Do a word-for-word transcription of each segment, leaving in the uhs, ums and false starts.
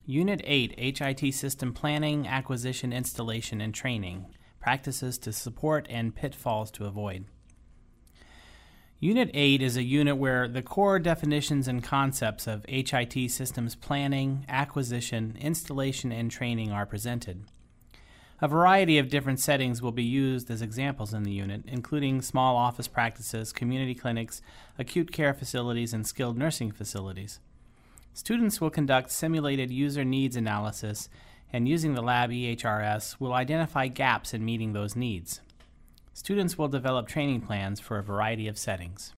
Unit eight, H I T System Planning, Acquisition, Installation, and Training, Practices to Support and Pitfalls to Avoid. Unit eight is a unit where the core definitions and concepts of H I T systems planning, acquisition, installation, and training are presented. A variety of different settings will be used as examples in the unit, including small office practices, community clinics, acute care facilities, and skilled nursing facilities. Students will conduct simulated user needs analysis and, using the lab E H R S, will identify gaps in meeting those needs. Students will develop training plans for a variety of settings.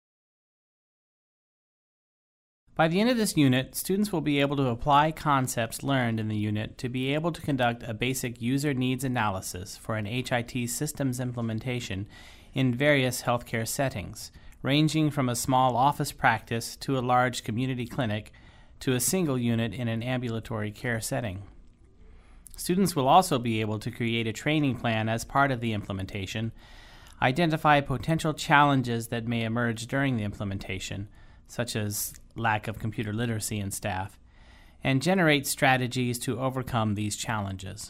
By the end of this unit, students will be able to apply concepts learned in the unit to be able to conduct a basic user needs analysis for an H I T systems implementation in various healthcare settings, ranging from a small office practice to a large community clinic to a single unit in an ambulatory care setting. Students will also be able to create a training plan as part of the implementation, identify potential challenges that may emerge during the implementation, such as lack of computer literacy in staff, and generate strategies to overcome these challenges.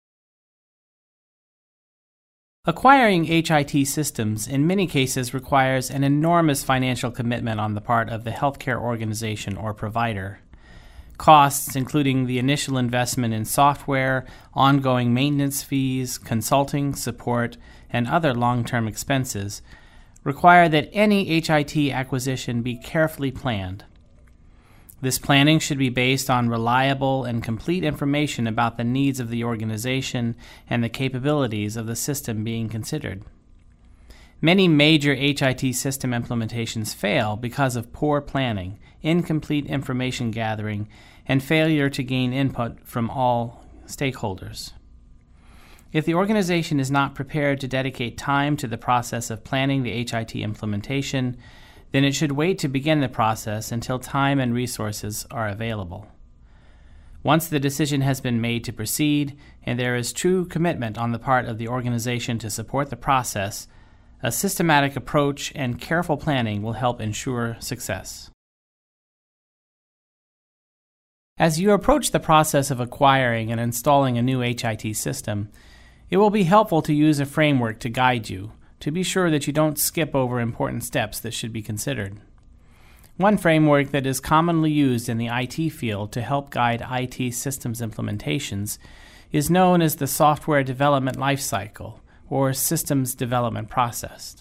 Acquiring H I T systems in many cases requires an enormous financial commitment on the part of the healthcare organization or provider. Costs, including the initial investment in software, ongoing maintenance fees, consulting, support, and other long-term expenses, require that any H I T acquisition be carefully planned. This planning should be based on reliable and complete information about the needs of the organization and the capabilities of the system being considered. Many major H I T system implementations fail because of poor planning, incomplete information gathering, and failure to gain input from all stakeholders. If the organization is not prepared to dedicate time to the process of planning the H I T implementation, then it should wait to begin the process until time and resources are available. Once the decision has been made to proceed, and there is true commitment on the part of the organization to support the process, a systematic approach and careful planning will help ensure success. As you approach the process of acquiring and installing a new H I T system, it will be helpful to use a framework to guide you, to be sure that you don't skip over important steps that should be considered. One framework that is commonly used in the I T field to help guide I T systems implementations is known as the Software Development Lifecycle, or Systems Development Process.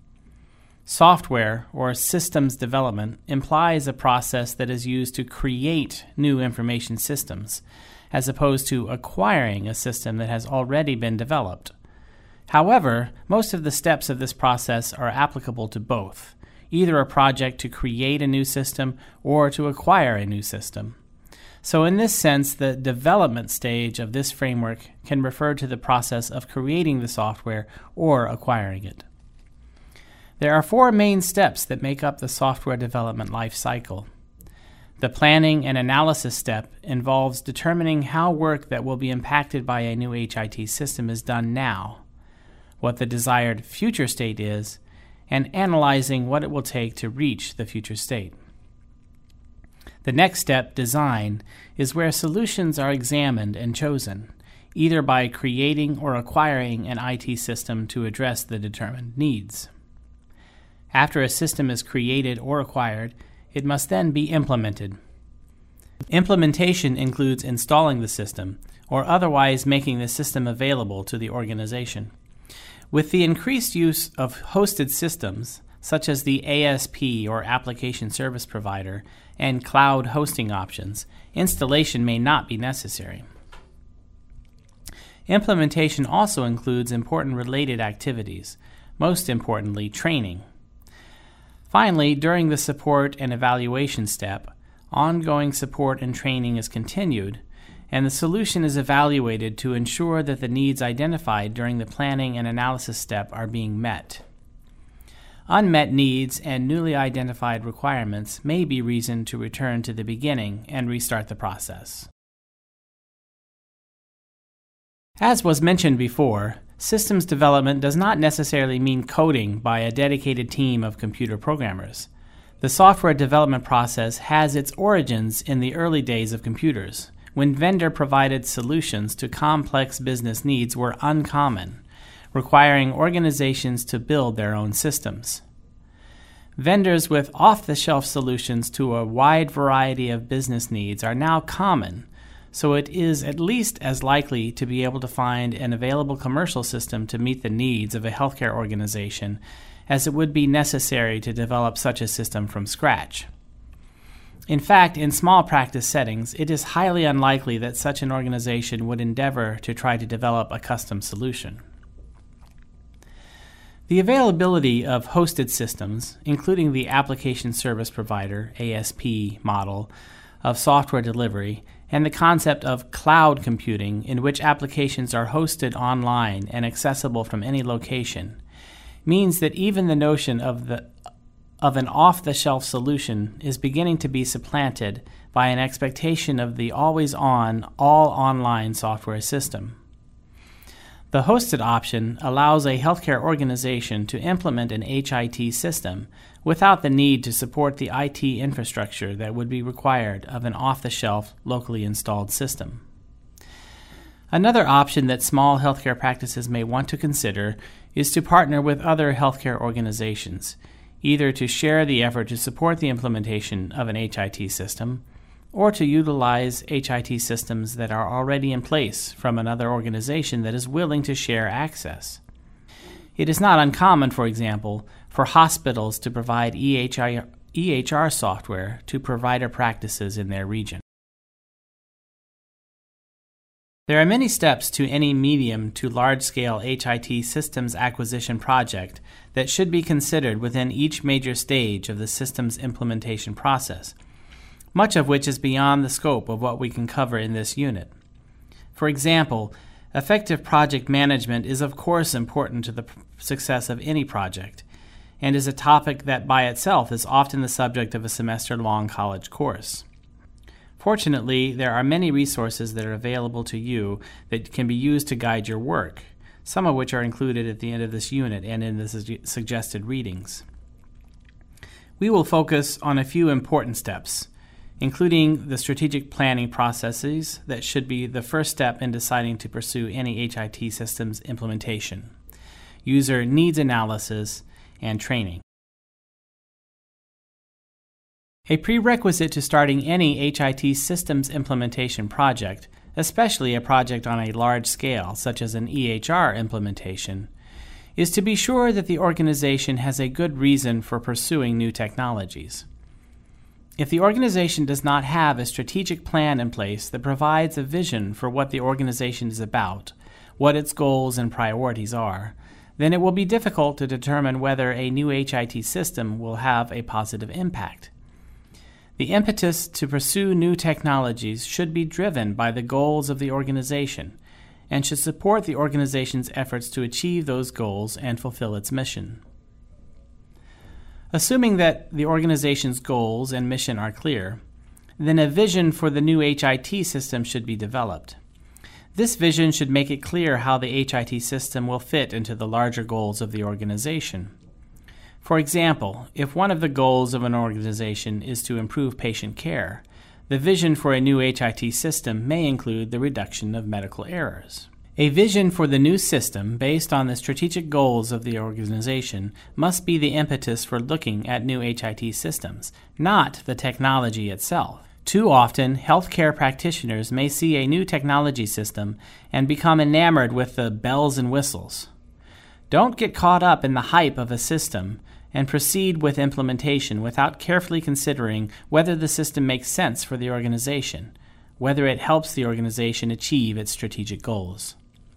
Software, or systems development, implies a process that is used to create new information systems, as opposed to acquiring a system that has already been developed. However, most of the steps of this process are applicable to both, either a project to create a new system or to acquire a new system. So in this sense, the development stage of this framework can refer to the process of creating the software or acquiring it. There are four main steps that make up the software development life cycle. The planning and analysis step involves determining how work that will be impacted by a new H I T system is done now, what the desired future state is, and analyzing what it will take to reach the future state. The next step, design, is where solutions are examined and chosen, either by creating or acquiring an I T system to address the determined needs. After a system is created or acquired, it must then be implemented. Implementation includes installing the system, or otherwise making the system available to the organization. With the increased use of hosted systems, such as the A S P or Application Service Provider, and cloud hosting options, installation may not be necessary. Implementation also includes important related activities, most importantly, training. Finally, during the support and evaluation step, ongoing support and training is continued, and the solution is evaluated to ensure that the needs identified during the planning and analysis step are being met. Unmet needs and newly identified requirements may be reason to return to the beginning and restart the process. As was mentioned before, systems development does not necessarily mean coding by a dedicated team of computer programmers. The software development process has its origins in the early days of computers, when vendor-provided solutions to complex business needs were uncommon, requiring organizations to build their own systems. Vendors with off-the-shelf solutions to a wide variety of business needs are now common, so it is at least as likely to be able to find an available commercial system to meet the needs of a healthcare organization as it would be necessary to develop such a system from scratch. In fact, in small practice settings, it is highly unlikely that such an organization would endeavor to try to develop a custom solution. The availability of hosted systems, including the application service provider (A S P) model of software delivery, and the concept of cloud computing, in which applications are hosted online and accessible from any location, means that even the notion of the of an off-the-shelf solution is beginning to be supplanted by an expectation of the always-on, all-online software system. The hosted option allows a healthcare organization to implement an H I T system without the need to support the I T infrastructure that would be required of an off-the-shelf, locally installed system. Another option that small healthcare practices may want to consider is to partner with other healthcare organizations, either to share the effort to support the implementation of an H I T system, or to utilize H I T systems that are already in place from another organization that is willing to share access. It is not uncommon, for example, for hospitals to provide E H R software to provider practices in their region. There are many steps to any medium to large-scale H I T systems acquisition project that should be considered within each major stage of the systems implementation process, much of which is beyond the scope of what we can cover in this unit. For example, effective project management is of course important to the success of any project, and is a topic that by itself is often the subject of a semester-long college course. Fortunately, there are many resources that are available to you that can be used to guide your work, some of which are included at the end of this unit and in the su- suggested readings. We will focus on a few important steps, including the strategic planning processes that should be the first step in deciding to pursue any H I T systems implementation, user needs analysis, and training. A prerequisite to starting any H I T systems implementation project, especially a project on a large scale such as an E H R implementation, is to be sure that the organization has a good reason for pursuing new technologies. If the organization does not have a strategic plan in place that provides a vision for what the organization is about, what its goals and priorities are, then it will be difficult to determine whether a new H I T system will have a positive impact. The impetus to pursue new technologies should be driven by the goals of the organization and should support the organization's efforts to achieve those goals and fulfill its mission. Assuming that the organization's goals and mission are clear, then a vision for the new H I T system should be developed. This vision should make it clear how the H I T system will fit into the larger goals of the organization. For example, if one of the goals of an organization is to improve patient care, the vision for a new H I T system may include the reduction of medical errors. A vision for the new system based on the strategic goals of the organization must be the impetus for looking at new H I T systems, not the technology itself. Too often, healthcare practitioners may see a new technology system and become enamored with the bells and whistles. Don't get caught up in the hype of a system and proceed with implementation without carefully considering whether the system makes sense for the organization, whether it helps the organization achieve its strategic goals.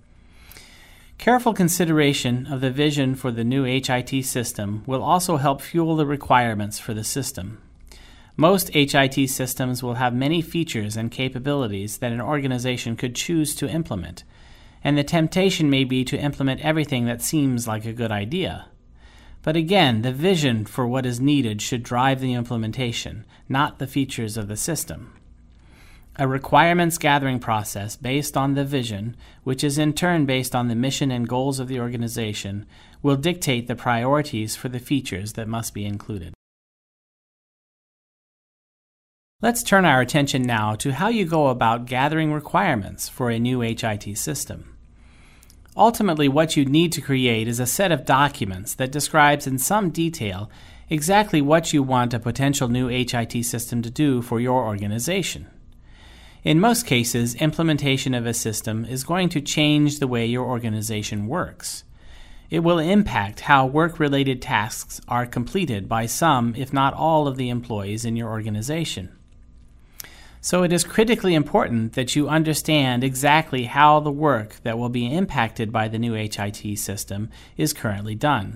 Careful consideration of the vision for the new H I T system will also help fuel the requirements for the system. Most H I T systems will have many features and capabilities that an organization could choose to implement, and the temptation may be to implement everything that seems like a good idea. But again, the vision for what is needed should drive the implementation, not the features of the system. A requirements gathering process based on the vision, which is in turn based on the mission and goals of the organization, will dictate the priorities for the features that must be included. Let's turn our attention now to how you go about gathering requirements for a new H I T system. Ultimately, what you need to create is a set of documents that describes in some detail exactly what you want a potential new H I T system to do for your organization. In most cases, implementation of a system is going to change the way your organization works. It will impact how work-related tasks are completed by some, if not all, of the employees in your organization. So it is critically important that you understand exactly how the work that will be impacted by the new H I T system is currently done.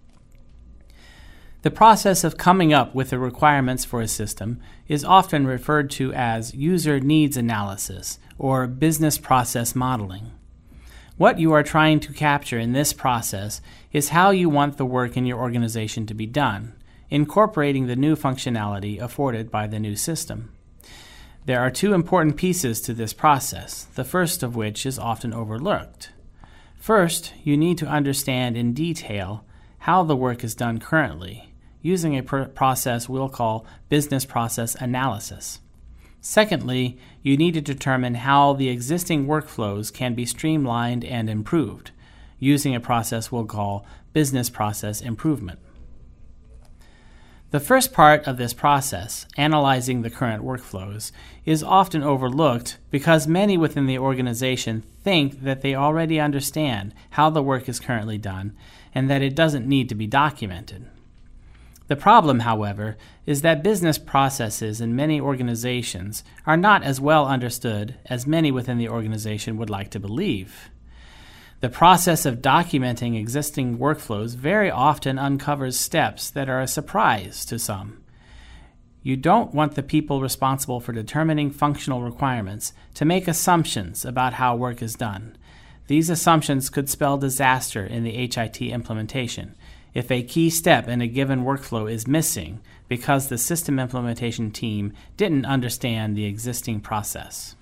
The process of coming up with the requirements for a system is often referred to as user needs analysis or business process modeling. What you are trying to capture in this process is how you want the work in your organization to be done, incorporating the new functionality afforded by the new system. There are two important pieces to this process, the first of which is often overlooked. First, you need to understand in detail how the work is done currently, using a pr- process we'll call business process analysis. Secondly, you need to determine how the existing workflows can be streamlined and improved, using a process we'll call business process improvement. The first part of this process, analyzing the current workflows, is often overlooked because many within the organization think that they already understand how the work is currently done and that it doesn't need to be documented. The problem, however, is that business processes in many organizations are not as well understood as many within the organization would like to believe. The process of documenting existing workflows very often uncovers steps that are a surprise to some. You don't want the people responsible for determining functional requirements to make assumptions about how work is done. These assumptions could spell disaster in the H I T implementation if a key step in a given workflow is missing because the system implementation team didn't understand the existing process.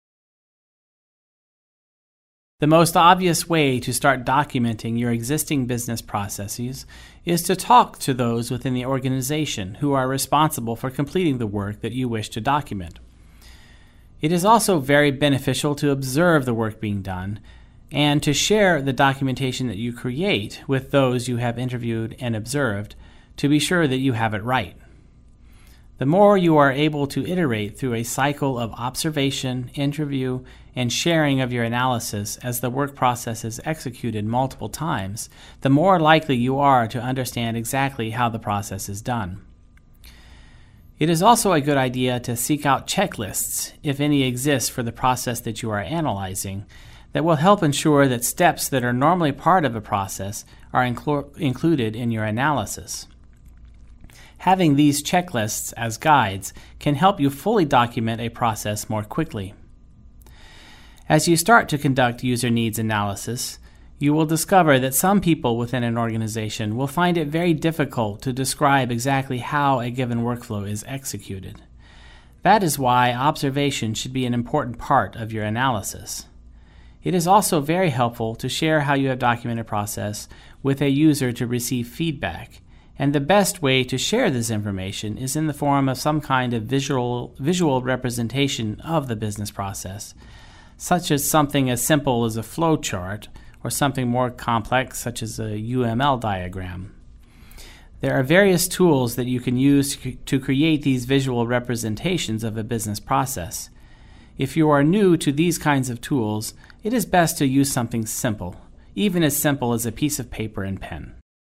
The most obvious way to start documenting your existing business processes is to talk to those within the organization who are responsible for completing the work that you wish to document. It is also very beneficial to observe the work being done and to share the documentation that you create with those you have interviewed and observed to be sure that you have it right. The more you are able to iterate through a cycle of observation, interview, and sharing of your analysis as the work process is executed multiple times, the more likely you are to understand exactly how the process is done. It is also a good idea to seek out checklists, if any exist for the process that you are analyzing, that will help ensure that steps that are normally part of a process are inclu- included in your analysis. Having these checklists as guides can help you fully document a process more quickly. As you start to conduct user needs analysis, you will discover that some people within an organization will find it very difficult to describe exactly how a given workflow is executed. That is why observation should be an important part of your analysis. It is also very helpful to share how you have documented a process with a user to receive feedback, and the best way to share this information is in the form of some kind of visual, visual representation of the business process, such as something as simple as a flow chart or something more complex such as a U M L diagram. There are various tools that you can use to create these visual representations of a business process. If you are new to these kinds of tools, it is best to use something simple, even as simple as a piece of paper and pen.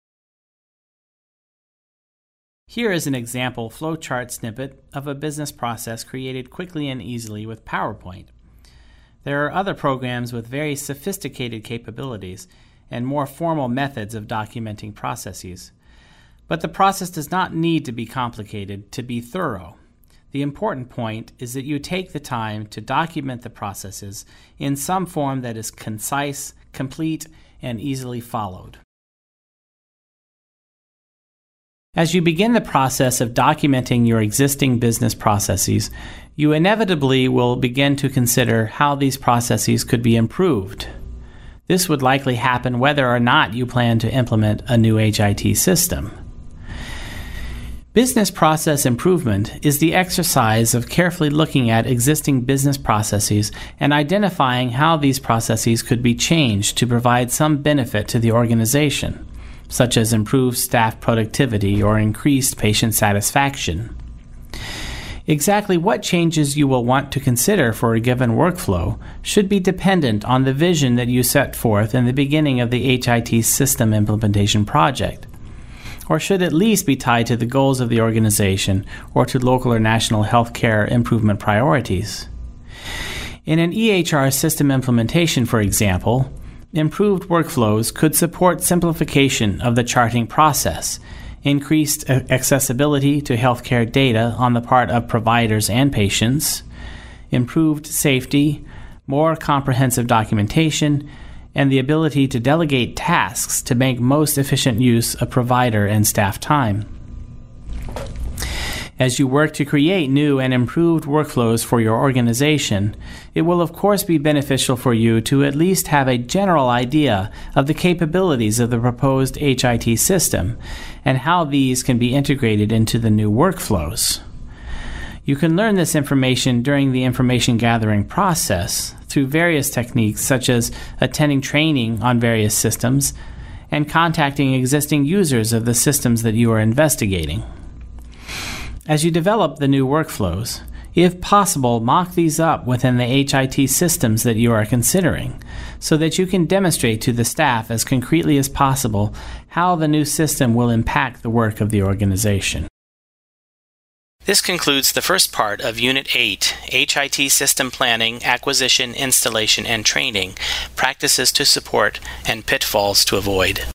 Here is an example flowchart snippet of a business process created quickly and easily with PowerPoint. There are other programs with very sophisticated capabilities and more formal methods of documenting processes. But the process does not need to be complicated to be thorough. The important point is that you take the time to document the processes in some form that is concise, complete, and easily followed. As you begin the process of documenting your existing business processes, you inevitably will begin to consider how these processes could be improved. This would likely happen whether or not you plan to implement a new H I T system. Business process improvement is the exercise of carefully looking at existing business processes and identifying how these processes could be changed to provide some benefit to the organization, such as improved staff productivity or increased patient satisfaction. Exactly what changes you will want to consider for a given workflow should be dependent on the vision that you set forth in the beginning of the H I T system implementation project, or should at least be tied to the goals of the organization or to local or national healthcare improvement priorities. In an E H R system implementation, for example, improved workflows could support simplification of the charting process, increased accessibility to healthcare data on the part of providers and patients, improved safety, more comprehensive documentation, and the ability to delegate tasks to make most efficient use of provider and staff time. As you work to create new and improved workflows for your organization, it will of course be beneficial for you to at least have a general idea of the capabilities of the proposed H I T system and how these can be integrated into the new workflows. You can learn this information during the information gathering process through various techniques such as attending training on various systems and contacting existing users of the systems that you are investigating. As you develop the new workflows, if possible, mock these up within the H I T systems that you are considering, so that you can demonstrate to the staff as concretely as possible how the new system will impact the work of the organization. This concludes the first part of Unit eight, H I T System Planning, Acquisition, Installation, and Training, Practices to Support and Pitfalls to Avoid.